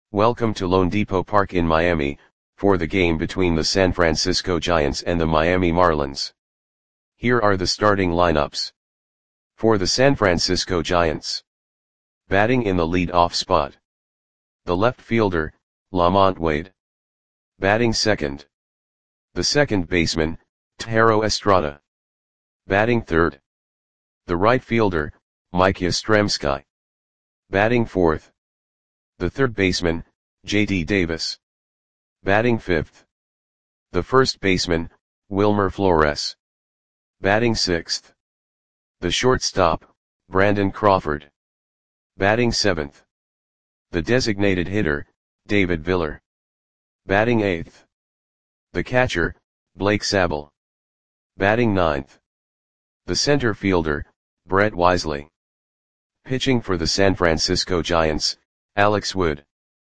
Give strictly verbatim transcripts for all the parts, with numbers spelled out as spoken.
Welcome to loanDepot Park in Miami, for the game between the San Francisco Giants and the Miami Marlins. Here are the starting lineups. For the San Francisco Giants. Batting in the lead-off spot. The left fielder, LaMonte Wade. Batting second. The second baseman, Thairo Estrada. Batting third. The right fielder, Mike Yastrzemski. Batting fourth. The third baseman, J D Davis. Batting fifth. The first baseman, Wilmer Flores. Batting sixth. The shortstop, Brandon Crawford. Batting seventh. The designated hitter, David Viller. Batting eighth. The catcher, Blake Sabol. Batting ninth. The center fielder, Brett Wisely. Pitching for the San Francisco Giants, Alex Wood.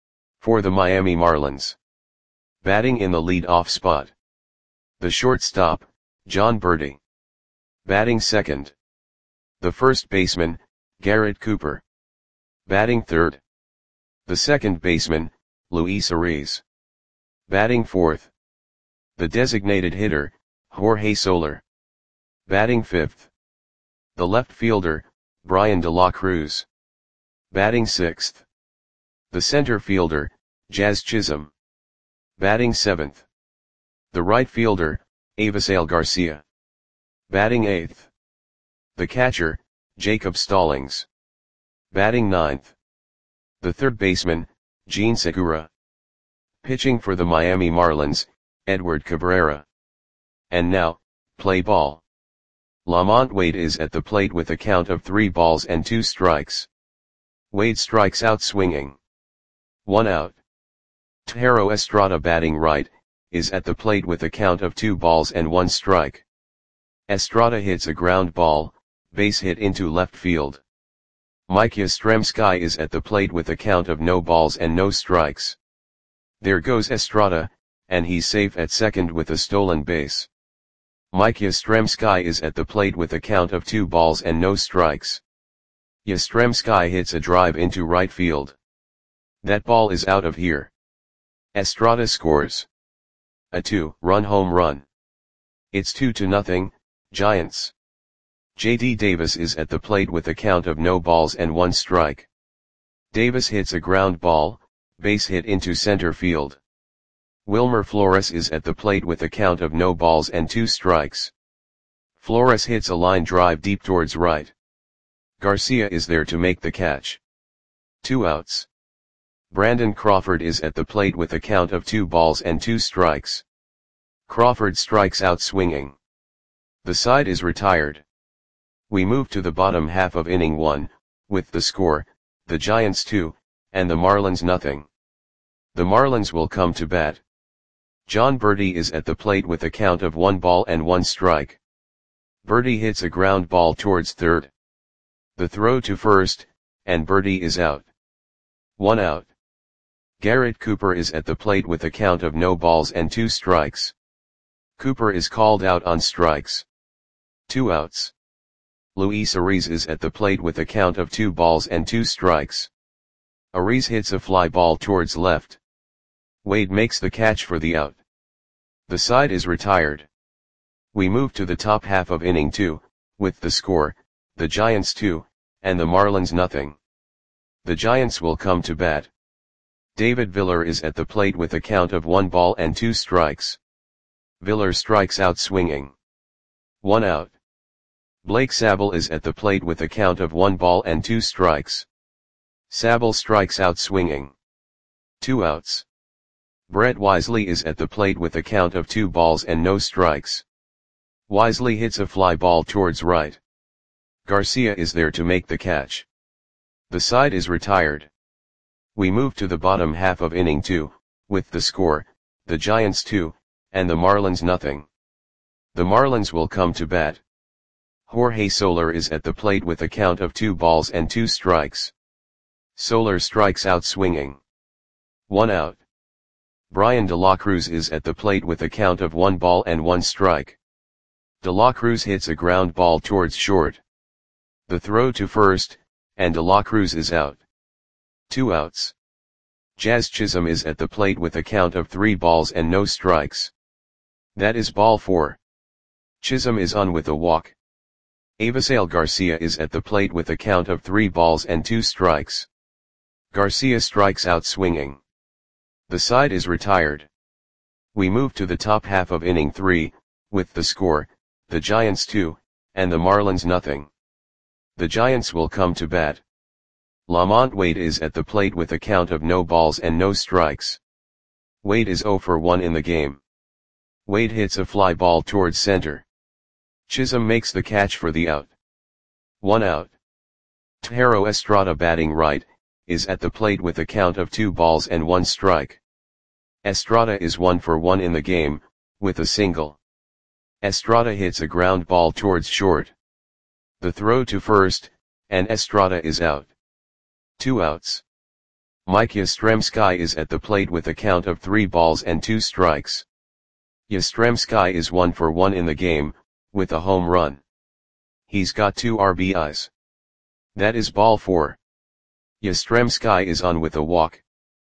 For the Miami Marlins. Batting in the lead-off spot. The shortstop, Jon Berti. Batting second. The first baseman, Garrett Cooper. Batting third. The second baseman, Luis Arraez. Batting fourth. The designated hitter, Jorge Soler. Batting fifth. The left fielder, Bryan De La Cruz. Batting sixth. The center fielder, Jazz Chisholm. Batting seventh. The right fielder, Avisail Garcia. Batting eighth. The catcher, Jacob Stallings. Batting ninth. The third baseman, Jean Segura. Pitching for the Miami Marlins, Edward Cabrera. And now, play ball. LaMonte Wade is at the plate with a count of three balls and two strikes. Wade strikes out swinging. One out. Thairo Estrada batting right, is at the plate with a count of two balls and one strike. Estrada hits a ground ball, base hit into left field. Mike Yastrzemski is at the plate with a count of no balls and no strikes. There goes Estrada, and he's safe at second with a stolen base. Mike Yastrzemski is at the plate with a count of two balls and no strikes. Yastrzemski hits a drive into right field. That ball is out of here. Estrada scores a two-run home run. It's two to nothing, Giants. J D Davis is at the plate with a count of no balls and one strike. Davis hits a ground ball, base hit into center field. Wilmer Flores is at the plate with a count of no balls and two strikes. Flores hits a line drive deep towards right. Garcia is there to make the catch. Two outs. Brandon Crawford is at the plate with a count of two balls and two strikes. Crawford strikes out swinging. The side is retired. We move to the bottom half of inning one, with the score, the Giants two, and the Marlins nothing. The Marlins will come to bat. Jon Berti is at the plate with a count of one ball and one strike. Berti hits a ground ball towards third. The throw to first, and Berti is out. One out. Garrett Cooper is at the plate with a count of no balls and two strikes. Cooper is called out on strikes. Two outs. Luis Arraez is at the plate with a count of two balls and two strikes. Arraez hits a fly ball towards left. Wade makes the catch for the out. The side is retired. We move to the top half of inning two, with the score, the Giants two, and the Marlins nothing. The Giants will come to bat. David Viller is at the plate with a count of one ball and two strikes. Viller strikes out swinging. One out. Blake Sabol is at the plate with a count of one ball and two strikes. Sabol strikes out swinging. Two outs. Brett Wisely is at the plate with a count of two balls and no strikes. Wisely hits a fly ball towards right. Garcia is there to make the catch. The side is retired. We move to the bottom half of inning two, with the score, the Giants two, and the Marlins nothing. The Marlins will come to bat. Jorge Soler is at the plate with a count of two balls and two strikes. Soler strikes out swinging. One out. Bryan De La Cruz is at the plate with a count of one ball and one strike. De La Cruz hits a ground ball towards short. The throw to first, and De La Cruz is out. Two outs. Jazz Chisholm is at the plate with a count of three balls and no strikes. That is ball four. Chisholm is on with a walk. Avisail Garcia is at the plate with a count of three balls and two strikes. Garcia strikes out swinging. The side is retired. We move to the top half of inning three, with the score, the Giants two, and the Marlins nothing. The Giants will come to bat. Lamont Wade is at the plate with a count of no balls and no strikes. Wade is oh for one in the game. Wade hits a fly ball towards center. Chisholm makes the catch for the out. One out. Tejero Estrada, batting right, is at the plate with a count of two balls and one strike. Estrada is one for one in the game, with a single. Estrada hits a ground ball towards short. The throw to first, and Estrada is out. Two outs. Mike Yastrzemski is at the plate with a count of three balls and two strikes. Yastrzemski is one for one in the game, with a home run. He's got two R B Is. That is ball four. Yastrzemski is on with a walk.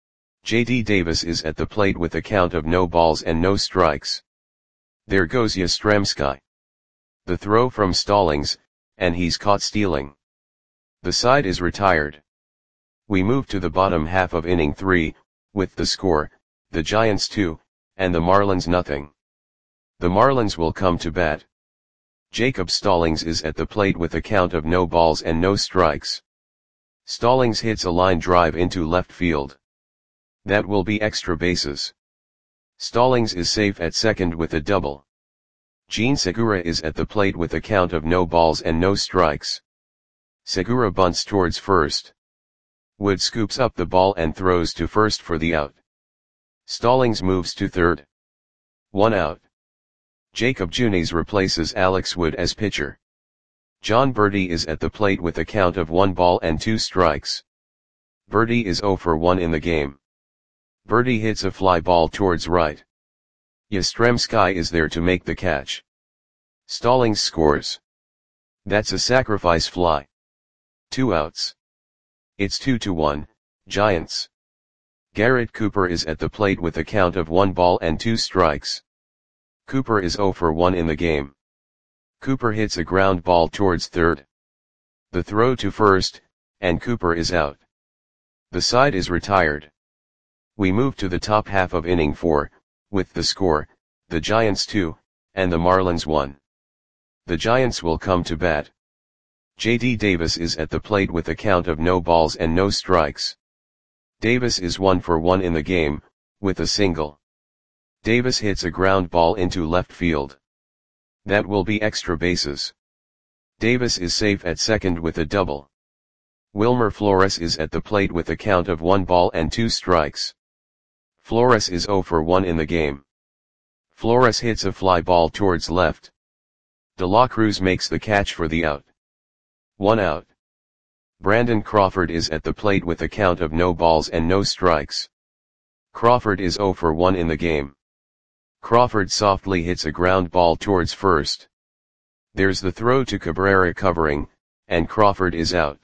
J D Davis is at the plate with a count of no balls and no strikes. There goes Yastrzemski. The throw from Stallings, and he's caught stealing. The side is retired. We move to the bottom half of inning three, with the score, the Giants two, and the Marlins nothing. The Marlins will come to bat. Jacob Stallings is at the plate with a count of no balls and no strikes. Stallings hits a line drive into left field. That will be extra bases. Stallings is safe at second with a double. Jean Segura is at the plate with a count of no balls and no strikes. Segura bunts towards first. Wood scoops up the ball and throws to first for the out. Stallings moves to third. One out. Jacob Junis replaces Alex Wood as pitcher. John Berti is at the plate with a count of one ball and two strikes. Berti is oh for one in the game. Berti hits a fly ball towards right. Yastrzemski is there to make the catch. Stallings scores. That's a sacrifice fly. Two outs. It's two to one, Giants. Garrett Cooper is at the plate with a count of one ball and two strikes. Cooper is oh for one in the game. Cooper hits a ground ball towards third. The throw to first, and Cooper is out. The side is retired. We move to the top half of inning four, with the score, the Giants two, and the Marlins one. The Giants will come to bat. J D Davis is at the plate with a count of no balls and no strikes. Davis is one for one in the game, with a single. Davis hits a ground ball into left field. That will be extra bases. Davis is safe at second with a double. Wilmer Flores is at the plate with a count of one ball and two strikes. Flores is oh for one in the game. Flores hits a fly ball towards left. De La Cruz makes the catch for the out. One out. Brandon Crawford is at the plate with a count of no balls and no strikes. Crawford is oh for one in the game. Crawford softly hits a ground ball towards first. There's the throw to Cabrera covering, and Crawford is out.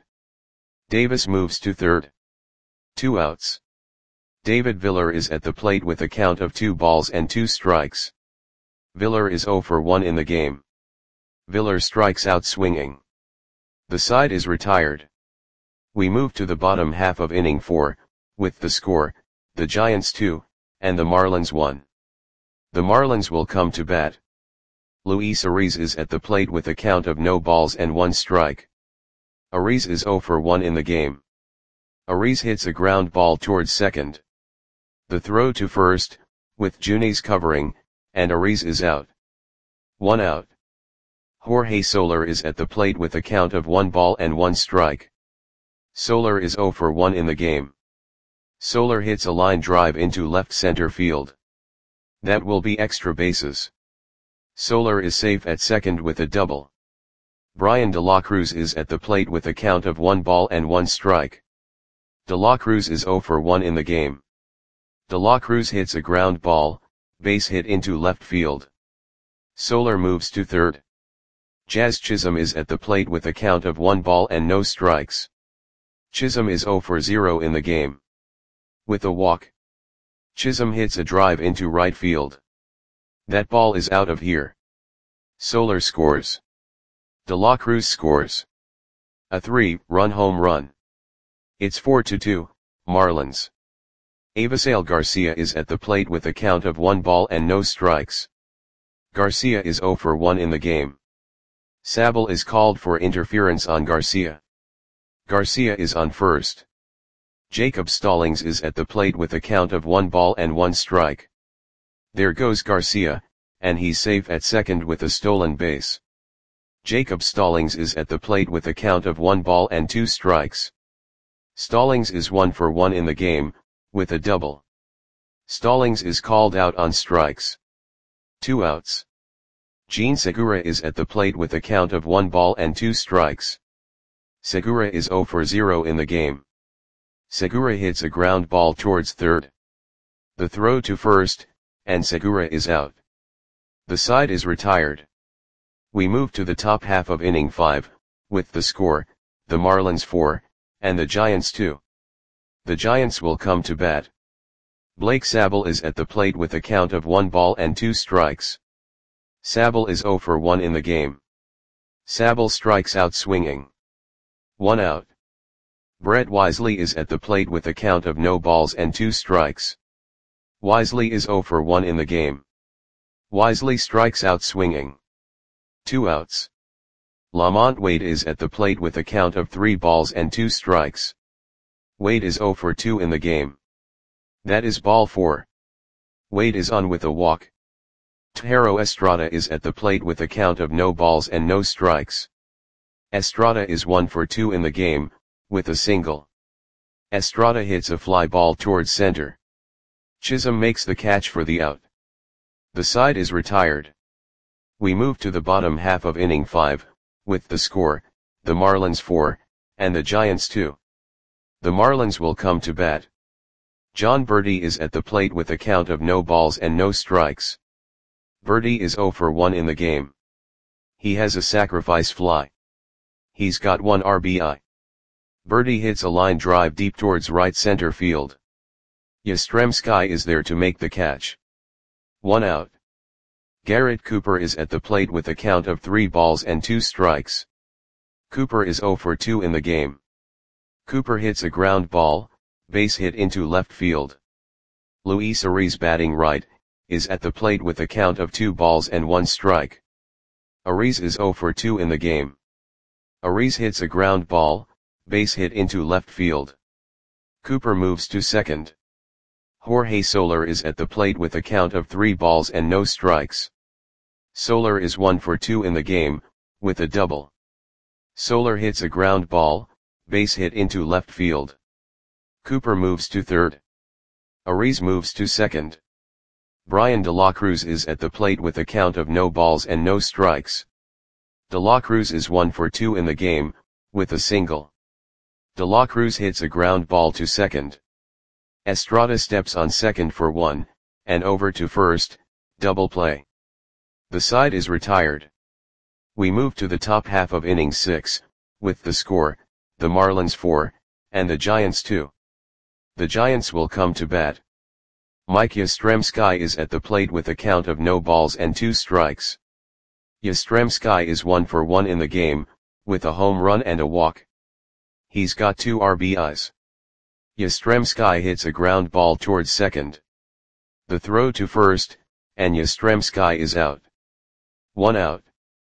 Davis moves to third. Two outs. David Viller is at the plate with a count of two balls and two strikes. Viller is oh for one in the game. Viller strikes out swinging. The side is retired. We move to the bottom half of inning four, with the score, the Giants two, and the Marlins one. The Marlins will come to bat. Luis Ariz is at the plate with a count of no balls and one strike. Ariz is oh for one in the game. Ariz hits a ground ball towards second. The throw to first, with Junis covering, and Ariz is out. One out. Jorge Soler is at the plate with a count of one ball and one strike. Soler is oh for one in the game. Soler hits a line drive into left center field. That will be extra bases. Soler is safe at second with a double. Brian De La Cruz is at the plate with a count of one ball and one strike. De La Cruz is oh for one in the game. De La Cruz hits a ground ball, base hit into left field. Soler moves to third. Jazz Chisholm is at the plate with a count of one ball and no strikes. Chisholm is oh for zero in the game. with a walk. Chisholm hits a drive into right field. That ball is out of here. Soler scores. De La Cruz scores. A three-run home run. It's four to two, Marlins. Avisail Garcia is at the plate with a count of one ball and no strikes. Garcia is zero for one in the game. Sabel is called for interference on Garcia. Garcia is on first. Jacob Stallings is at the plate with a count of one ball and one strike. There goes Garcia, and he's safe at second with a stolen base. Jacob Stallings is at the plate with a count of one ball and two strikes. Stallings is one for one in the game, with a double. Stallings is called out on strikes. Two outs. Jean Segura is at the plate with a count of one ball and two strikes. Segura is zero for zero in the game. Segura hits a ground ball towards third. The throw to first, and Segura is out. The side is retired. We move to the top half of inning five, with the score, the Marlins four, and the Giants two. The Giants will come to bat. Blake Sabel is at the plate with a count of one ball and two strikes. Sabel is zero for one in the game. Sabel strikes out swinging. One out. Brett Wisely is at the plate with a count of no balls and two strikes. Wisely is zero for one in the game. Wisely strikes out swinging. Two outs. Lamont Wade is at the plate with a count of three balls and two strikes. Wade is zero for two in the game. That is ball four. Wade is on with a walk. Tejero Estrada is at the plate with a count of no balls and no strikes. Estrada is one for two in the game, with a single. Estrada hits a fly ball towards center. Chisholm makes the catch for the out. The side is retired. We move to the bottom half of inning five, with the score, the Marlins four, and the Giants two. The Marlins will come to bat. John Berti is at the plate with a count of no balls and no strikes. Berti is zero for one in the game. He has a sacrifice fly. He's got one R B I. Berti hits a line drive deep towards right center field. Yastrzemski is there to make the catch. One out. Garrett Cooper is at the plate with a count of three balls and two strikes. Cooper is zero for two in the game. Cooper hits a ground ball, base hit into left field. Luis Ariz, batting right, is at the plate with a count of two balls and one strike. Ariz is zero for two in the game. Ariz hits a ground ball, base hit into left field. Cooper moves to second. Jorge Soler is at the plate with a count of three balls and no strikes. Soler is one for two in the game, with a double. Soler hits a ground ball, base hit into left field. Cooper moves to third. Ariz moves to second. Brian De La Cruz is at the plate with a count of no balls and no strikes. De La Cruz is one for two in the game, with a single. De La Cruz hits a ground ball to second. Estrada steps on second for one, and over to first, double play. The side is retired. We move to the top half of inning six, with the score, the Marlins four, and the Giants two. The Giants will come to bat. Mike Yastrzemski is at the plate with a count of no balls and two strikes. Yastrzemski is one for one in the game, with a home run and a walk. He's got two R B Is. Yastrzemski hits a ground ball towards second. The throw to first, and Yastrzemski is out. One out.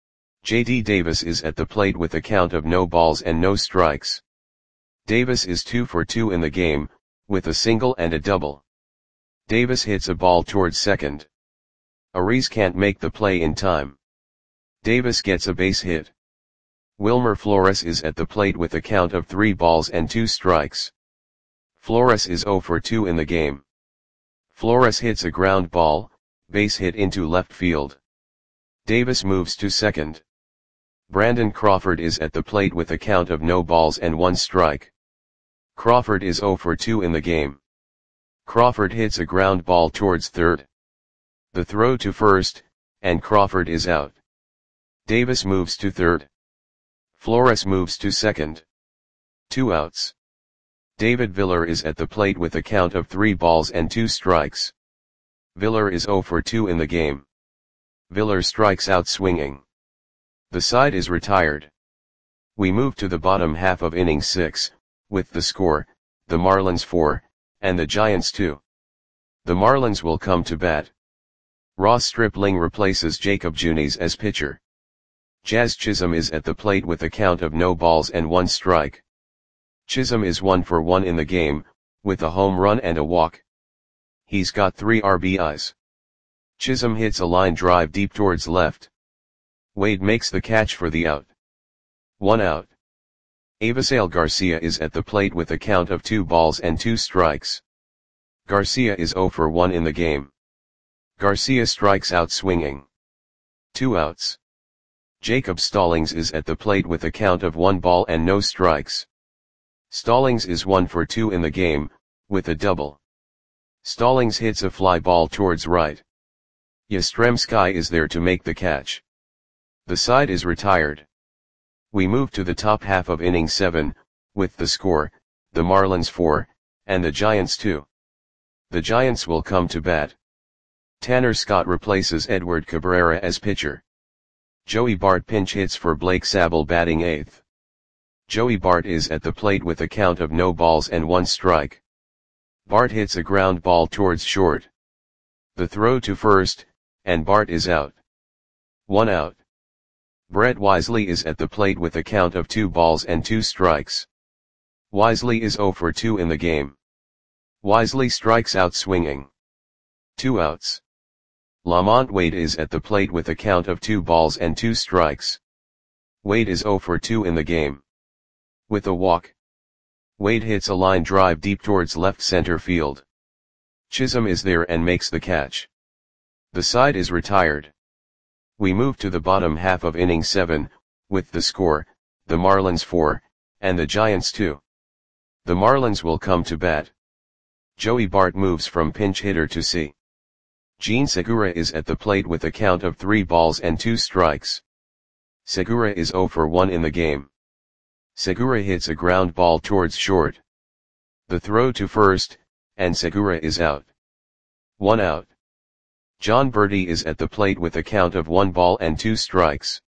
J D Davis is at the plate with a count of no balls and no strikes. Davis is two for two in the game, with a single and a double. Davis hits a ball towards second. Ariz can't make the play in time. Davis gets a base hit. Wilmer Flores is at the plate with a count of three balls and two strikes. Flores is zero for two in the game. Flores hits a ground ball, base hit into left field. Davis moves to second. Brandon Crawford is at the plate with a count of no balls and one strike. Crawford is zero for two in the game. Crawford hits a ground ball towards third. The throw to first, and Crawford is out. Davis moves to third. Flores moves to second. Two outs. David Viller is at the plate with a count of three balls and two strikes. Viller is zero for two in the game. Viller strikes out swinging. The side is retired. We move to the bottom half of inning six, with the score, the Marlins four, and the Giants two. The Marlins will come to bat. Ross Stripling replaces Jacob Junis as pitcher. Jazz Chisholm is at the plate with a count of no balls and one strike. Chisholm is one for one in the game, with a home run and a walk. He's got three R B Is. Chisholm hits a line drive deep towards left. Wade makes the catch for the out. One out. Avisail Garcia is at the plate with a count of two balls and two strikes. Garcia is zero for one in the game. Garcia strikes out swinging. Two outs. Jacob Stallings is at the plate with a count of one ball and no strikes. Stallings is one for two in the game, with a double. Stallings hits a fly ball towards right. Yastrzemski is there to make the catch. The side is retired. We move to the top half of inning seven, with the score, the Marlins four, and the Giants two. The Giants will come to bat. Tanner Scott replaces Edward Cabrera as pitcher. Joey Bart pinch hits for Blake Sabol batting eighth. Joey Bart is at the plate with a count of no balls and one strike. Bart hits a ground ball towards short. The throw to first, and Bart is out. One out. Brett Wisely is at the plate with a count of two balls and two strikes. Wisely is zero for two in the game. Wisely strikes out swinging. Two outs. Lamont Wade is at the plate with a count of two balls and two strikes. Wade is zero for two in the game. With a walk. Wade hits a line drive deep towards left center field. Chisholm is there and makes the catch. The side is retired. We move to the bottom half of inning seven, with the score, the Marlins four, and the Giants two. The Marlins will come to bat. Joey Bart moves from pinch hitter to C. Gene Segura is at the plate with a count of three balls and two strikes. Segura is zero for one in the game. Segura hits a ground ball towards short. The throw to first, and Segura is out. One out. John Berti is at the plate with a count of one ball and two strikes.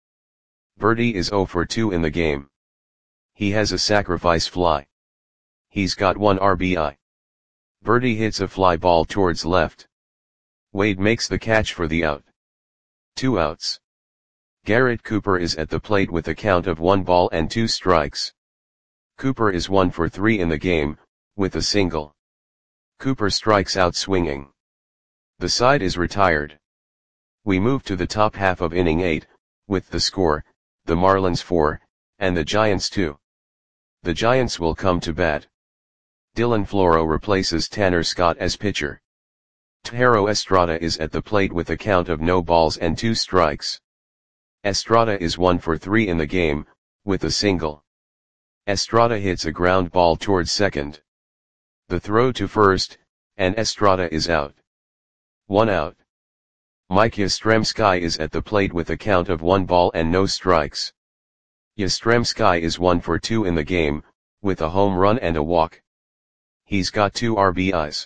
Berti is zero for two in the game. He has a sacrifice fly. He's got one R B I. Berti hits a fly ball towards left. Wade makes the catch for the out. Two outs. Garrett Cooper is at the plate with a count of one ball and two strikes. Cooper is one for three in the game, with a single. Cooper strikes out swinging. The side is retired. We move to the top half of inning eight, with the score, the Marlins four, and the Giants two. The Giants will come to bat. Dylan Floro replaces Tanner Scott as pitcher. Tejero Estrada is at the plate with a count of no balls and two strikes. Estrada is one for three in the game, with a single. Estrada hits a ground ball towards second. The throw to first, and Estrada is out. One out. Mike Yastrzemski is at the plate with a count of one ball and no strikes. Yastrzemski is one for two in the game, with a home run and a walk. He's got two R B Is.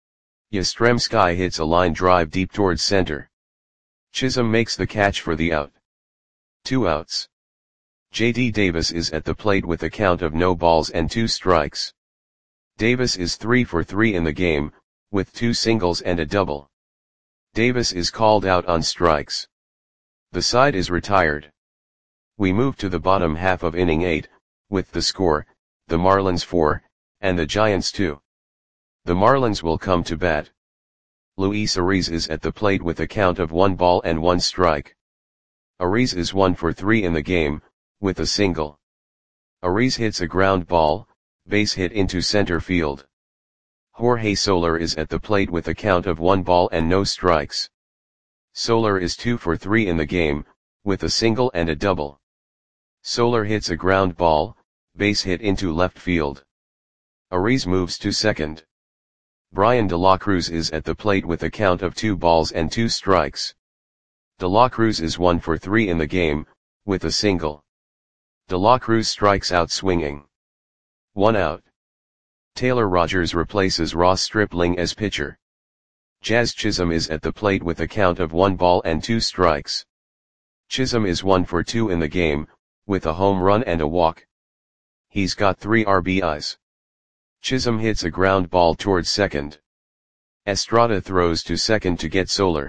Yastrzemski hits a line drive deep towards center. Chisholm makes the catch for the out. Two outs. J D Davis is at the plate with a count of no balls and two strikes. Davis is three for three in the game, with two singles and a double. Davis is called out on strikes. The side is retired. We move to the bottom half of inning eight, with the score, the Marlins four, and the Giants two. The Marlins will come to bat. Luis Ariz is at the plate with a count of one ball and one strike. Ariz is one for three in the game, with a single. Ariz hits a ground ball, base hit into center field. Jorge Soler is at the plate with a count of one ball and no strikes. Soler is two for three in the game, with a single and a double. Soler hits a ground ball, base hit into left field. Ariz moves to second. Brian De La Cruz is at the plate with a count of two balls and two strikes. De La Cruz is one for three in the game, with a single. De La Cruz strikes out swinging. One out. Taylor Rogers replaces Ross Stripling as pitcher. Jazz Chisholm is at the plate with a count of one ball and two strikes. Chisholm is one for two in the game, with a home run and a walk. He's got three R B Is. Chisholm hits a ground ball towards second. Estrada throws to second to get Soler.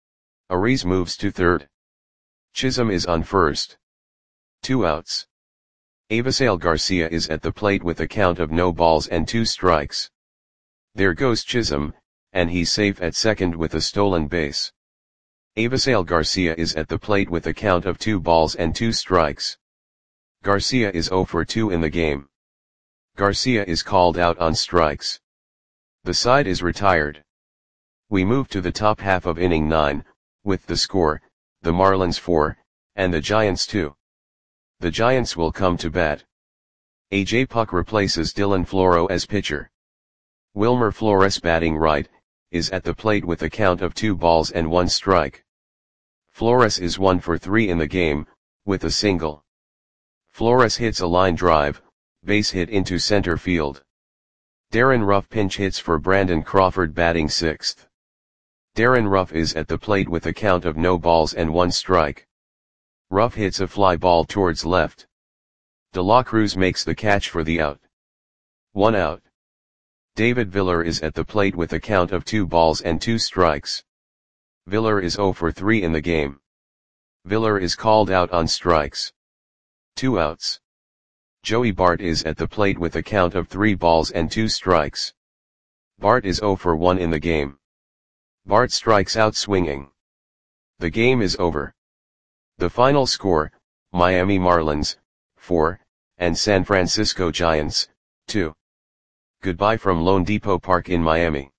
Ariz moves to third. Chisholm is on first. Two outs. Avisail Garcia is at the plate with a count of no balls and two strikes. There goes Chisholm, and he's safe at second with a stolen base. Avisail Garcia is at the plate with a count of two balls and two strikes. Garcia is zero for two in the game. Garcia is called out on strikes. The side is retired. We move to the top half of inning nine, with the score, the Marlins four, and the Giants two. The Giants will come to bat. A J Puk replaces Dylan Floro as pitcher. Wilmer Flores, batting right, is at the plate with a count of two balls and one strike. Flores is one for three in the game, with a single. Flores hits a line drive, base hit into center field. Darren Ruff pinch hits for Brandon Crawford, batting sixth. Darren Ruff is at the plate with a count of no balls and one strike. Ruff hits a fly ball towards left. De La Cruz makes the catch for the out. One out. David Villar is at the plate with a count of two balls and two strikes. Villar is zero for three in the game. Villar is called out on strikes. Two outs. Joey Bart is at the plate with a count of three balls and two strikes. Bart is zero for one in the game. Bart strikes out swinging. The game is over. The final score, Miami Marlins, four, and San Francisco Giants, two. Goodbye from Lone Depot Park in Miami.